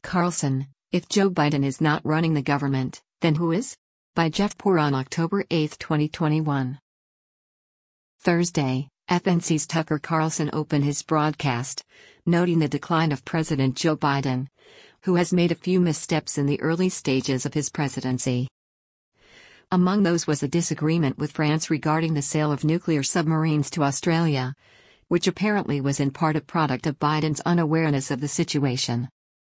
Carlson, If Joe Biden is not running the government, then who is? By Jeff Poor on October 8, 2021. Thursday, FNC's Tucker Carlson opened his broadcast, noting the decline of President Joe Biden, who has made a few missteps in the early stages of his presidency. Among those was a disagreement with France regarding the sale of nuclear submarines to Australia, which apparently was in part a product of Biden's unawareness of the situation.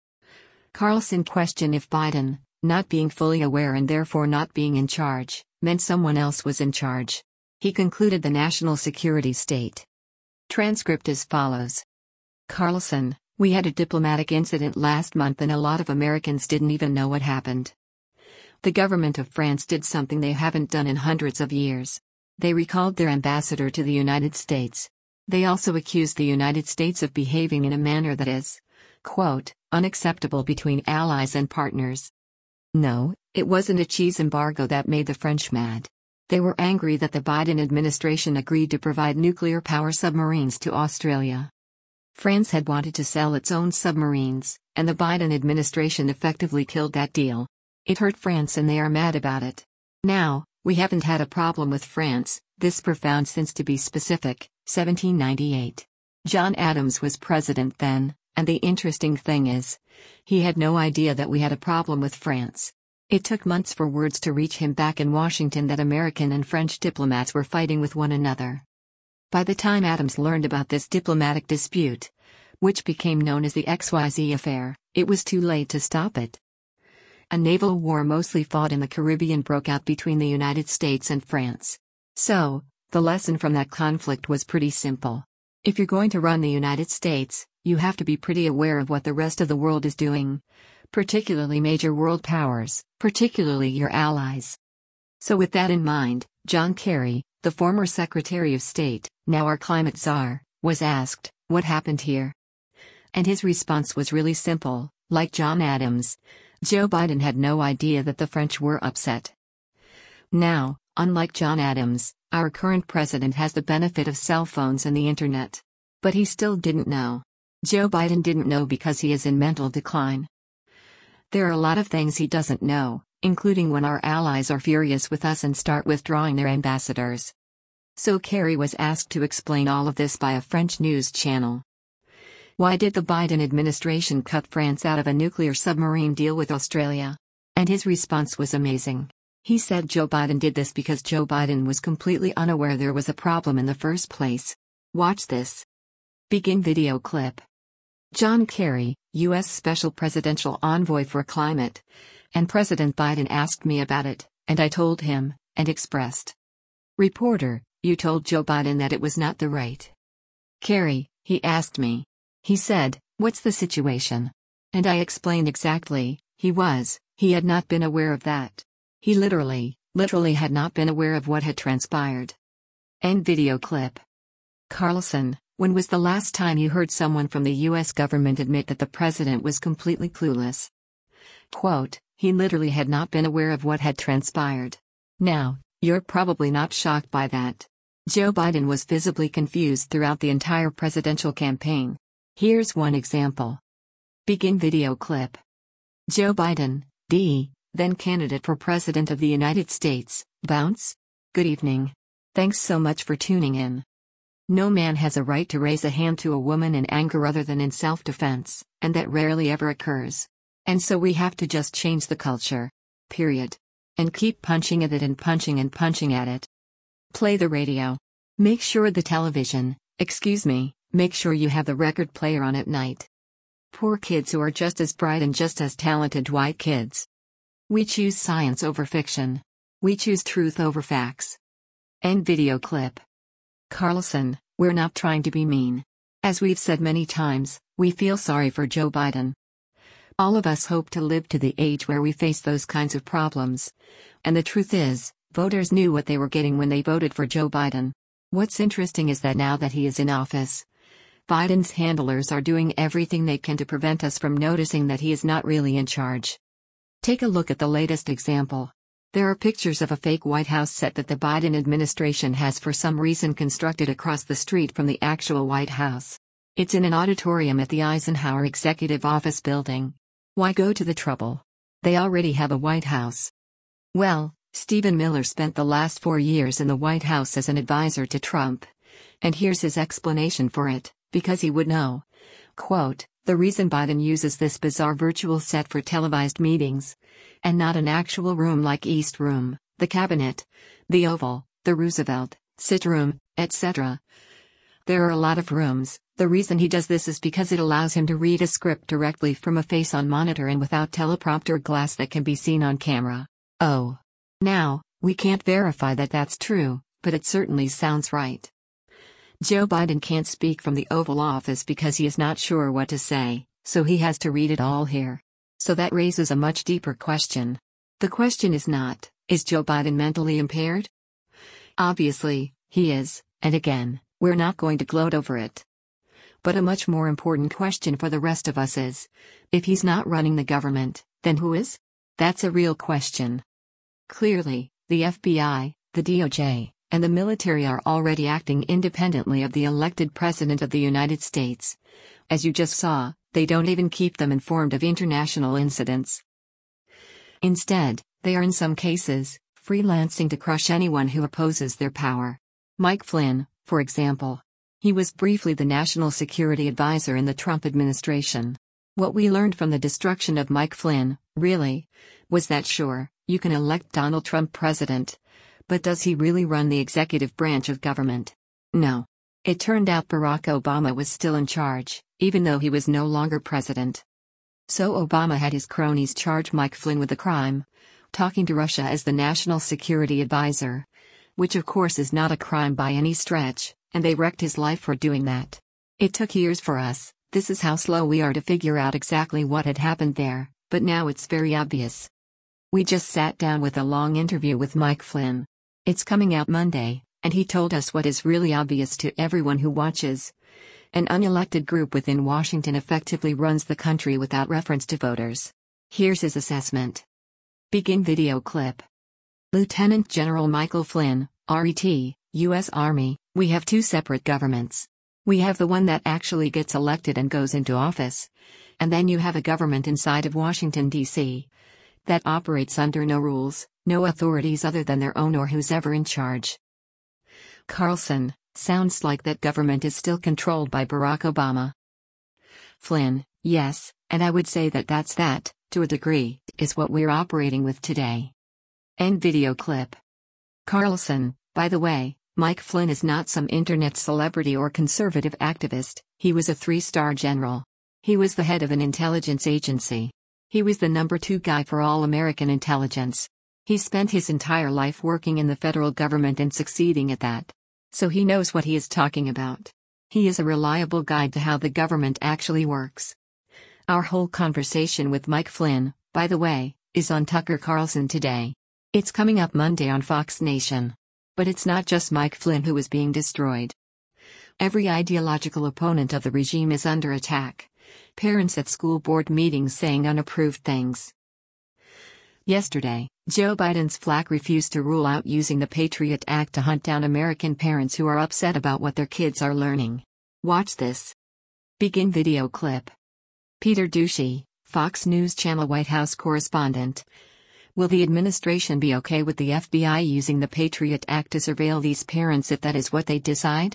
Carlson questioned if Biden, not being fully aware and therefore not being in charge, meant someone else was in charge. He concluded the national security state. Transcript as follows. Carlson, we had a diplomatic incident last month and a lot of Americans didn't even know what happened. The government of France did something they haven't done in hundreds of years. They recalled their ambassador to the United States. They also accused the United States of behaving in a manner that is, quote, unacceptable between allies and partners. No, it wasn't a cheese embargo that made the French mad. They were angry that the Biden administration agreed to provide nuclear power submarines to Australia. France had wanted to sell its own submarines, and the Biden administration effectively killed that deal. It hurt France and they are mad about it. Now, we haven't had a problem with France, this profound since, to be specific, 1798. John Adams was president then, and the interesting thing is, he had no idea that we had a problem with France. It took months for words to reach him back in Washington that American and French diplomats were fighting with one another. By the time Adams learned about this diplomatic dispute, which became known as the XYZ affair, it was too late to stop it. A naval war mostly fought in the Caribbean broke out between the United States and France. So, the lesson from that conflict was pretty simple. If you're going to run the United States, you have to be pretty aware of what the rest of the world is doing, particularly major world powers, particularly your allies. So with that in mind, John Kerry, the former Secretary of State, now our climate czar, was asked, what happened here? And his response was really simple, like John Adams. Joe Biden had no idea that the French were upset. Now, unlike John Adams, our current president has the benefit of cell phones and the internet. But he still didn't know. Joe Biden didn't know because he is in mental decline. There are a lot of things he doesn't know, including when our allies are furious with us and start withdrawing their ambassadors. So Kerry was asked to explain all of this by a French news channel. Why did the Biden administration cut France out of a nuclear submarine deal with Australia? And his response was amazing. He said Joe Biden did this because Joe Biden was completely unaware there was a problem in the first place. Watch this. Begin video clip. John Kerry, U.S. Special Presidential Envoy for Climate. And President Biden asked me about it, and I told him, and expressed. Reporter, you told Joe Biden that it was not the right. Kerry, he asked me. He said, what's the situation? And I explained exactly, he had not been aware of that. He literally had not been aware of what had transpired. End video clip. Carlson, when was the last time you heard someone from the U.S. government admit that the president was completely clueless? Quote, he literally had not been aware of what had transpired. Now, you're probably not shocked by that. Joe Biden was visibly confused throughout the entire presidential campaign. Here's one example. Begin video clip. Joe Biden, then candidate for President of the United States, bounce? Good evening. Thanks so much for tuning in. No man has a right to raise a hand to a woman in anger other than in self-defense, and that rarely ever occurs. And so we have to just change the culture. Period. And keep punching at it and punching and punching at it. Play the radio. Make sure make sure you have the record player on at night. Poor kids who are just as bright and just as talented white kids. We choose science over fiction. We choose truth over facts. End video clip. Carlson, we're not trying to be mean. As we've said many times, we feel sorry for Joe Biden. All of us hope to live to the age where we face those kinds of problems. And the truth is, voters knew what they were getting when they voted for Joe Biden. What's interesting is that now that he is in office, Biden's handlers are doing everything they can to prevent us from noticing that he is not really in charge. Take a look at the latest example. There are pictures of a fake White House set that the Biden administration has for some reason constructed across the street from the actual White House. It's in an auditorium at the Eisenhower Executive Office Building. Why go to the trouble? They already have a White House. Well, Stephen Miller spent the last 4 years in the White House as an advisor to Trump. And here's his explanation for it, because he would know. Quote, the reason Biden uses this bizarre virtual set for televised meetings, and not an actual room like East Room, the Cabinet, the Oval, the Roosevelt, Sit Room, etc. There are a lot of rooms. The reason he does this is because it allows him to read a script directly from a face on monitor and without teleprompter glass that can be seen on camera. Oh. Now, we can't verify that that's true, but it certainly sounds right. Joe Biden can't speak from the Oval Office because he is not sure what to say, so he has to read it all here. So that raises a much deeper question. The question is not, is Joe Biden mentally impaired? Obviously, he is, and again, we're not going to gloat over it. But a much more important question for the rest of us is, if he's not running the government, then who is? That's a real question. Clearly, the FBI, the DOJ, and the military are already acting independently of the elected President of the United States. As you just saw, they don't even keep them informed of international incidents. Instead, they are in some cases, freelancing to crush anyone who opposes their power. Mike Flynn, for example. He was briefly the national security advisor in the Trump administration. What we learned from the destruction of Mike Flynn, really, was that sure, you can elect Donald Trump president. But does he really run the executive branch of government? No. It turned out Barack Obama was still in charge, even though he was no longer president. So Obama had his cronies charge Mike Flynn with a crime, talking to Russia as the national security advisor. Which of course is not a crime by any stretch, and they wrecked his life for doing that. It took years for us, this is how slow we are to figure out exactly what had happened there, but now it's very obvious. We just sat down with a long interview with Mike Flynn. It's coming out Monday, and he told us what is really obvious to everyone who watches. An unelected group within Washington effectively runs the country without reference to voters. Here's his assessment. Begin video clip. Lieutenant General Michael Flynn, RET, U.S. Army, we have two separate governments. We have the one that actually gets elected and goes into office. And then you have a government inside of Washington, D.C. that operates under no rules, no authorities other than their own or who's ever in charge. Carlson, sounds like that government is still controlled by Barack Obama. Flynn, yes, and I would say that that's that, to a degree, is what we're operating with today. End video clip. Carlson, by the way, Mike Flynn is not some internet celebrity or conservative activist, he was a 3-star general. He was the head of an intelligence agency. He was the number 2 guy for all American intelligence. He spent his entire life working in the federal government and succeeding at that. So he knows what he is talking about. He is a reliable guide to how the government actually works. Our whole conversation with Mike Flynn, by the way, is on Tucker Carlson today. It's coming up Monday on Fox Nation. But it's not just Mike Flynn who is being destroyed. Every ideological opponent of the regime is under attack. Parents at school board meetings saying unapproved things. Yesterday, Joe Biden's FLAC refused to rule out using the Patriot Act to hunt down American parents who are upset about what their kids are learning. Watch this. Begin video clip. Peter Doocy, Fox News Channel White House correspondent. Will the administration be okay with the FBI using the Patriot Act to surveil these parents if that is what they decide?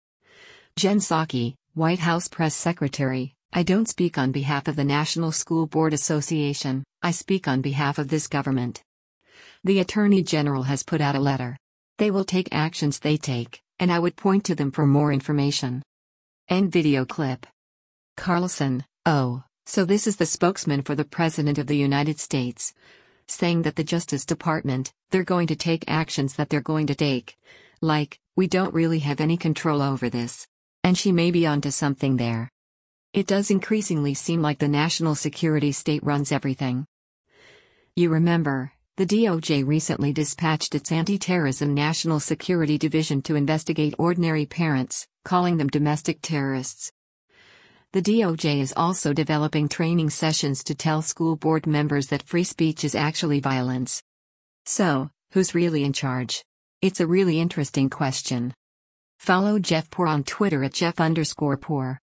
Jen Psaki, White House press secretary. I don't speak on behalf of the National School Board Association, I speak on behalf of this government. The Attorney General has put out a letter. They will take actions they take, and I would point to them for more information. End video clip. Carlson, oh, so this is the spokesman for the President of the United States, saying that the Justice Department, they're going to take actions that they're going to take. Like, we don't really have any control over this. And she may be onto something there. It does increasingly seem like the national security state runs everything. You remember, the DOJ recently dispatched its Anti-Terrorism National Security Division to investigate ordinary parents, calling them domestic terrorists. The DOJ is also developing training sessions to tell school board members that free speech is actually violence. So, who's really in charge? It's a really interesting question. Follow Jeff Poor on Twitter at Jeff_Poor.